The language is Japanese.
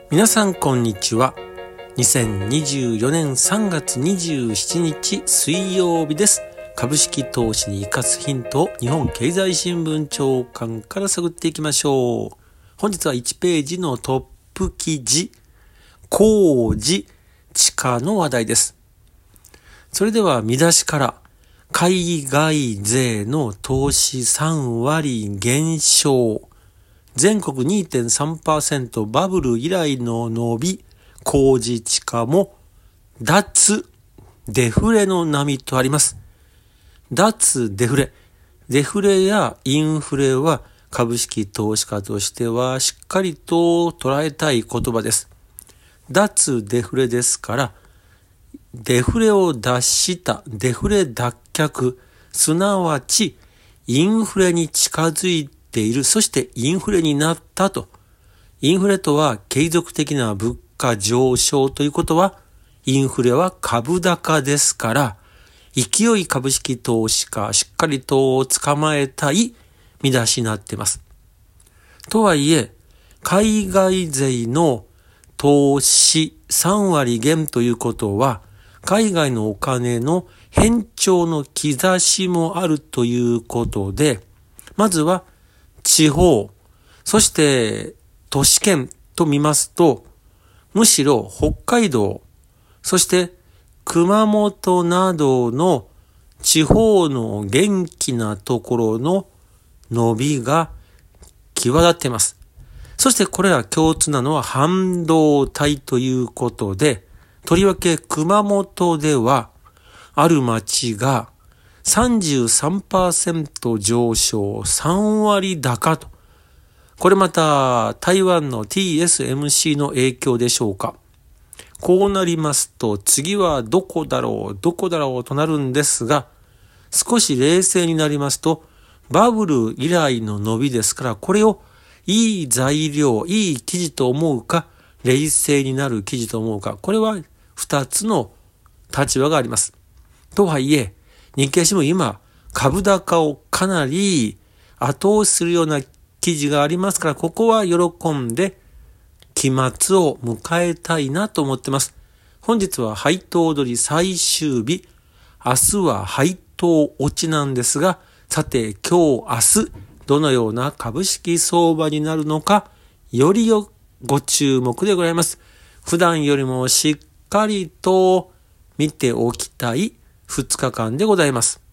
皆さんこんにちは。2024年3月27日水曜日です。株式投資に生かすヒントを日本経済新聞長官から探っていきましょう。本日は1ページのトップ記事、工事地価の話題です。それでは見出しから、海外税の投資3割減少。全国 2.3% バブル以来の伸び、工事地価も脱デフレの波とあります。脱デフレ。デフレやインフレは株式投資家としてはしっかりと捉えたい言葉です。脱デフレですから、デフレを脱したデフレ脱却、すなわちインフレに近づいている、そしてインフレになったと。インフレとは継続的な物価上昇ということは、インフレは株高ですから、勢い株式投資家しっかりと捕まえたい見出しになっています。とはいえ、海外税の投資3割減ということは、海外のお金の変調の兆しもあるということで、まずは地方、そして都市圏と見ますと、むしろ北海道、そして熊本などの地方の元気なところの伸びが際立っています。そしてこれら共通なのは半導体ということで、とりわけ熊本ではある町が 33% 上昇3割高と。これまた台湾の TSMC の影響でしょうか。こうなりますと次はどこだろうとなるんですが、少し冷静になりますとバブル以来の伸びですから、これをいい材料、いい記事と思うか、冷静になる記事と思うか、これは2つの立場があります。とはいえ、日経新聞今、株高をかなり後押しするような記事がありますから、ここは喜んで期末を迎えたいなと思っています。本日は配当取り最終日、明日は配当落ちなんですが、さて今日明日、どのような株式相場になるのか、よりご注目でございます。普段よりもしっかりと見ておきたい2日間でございます。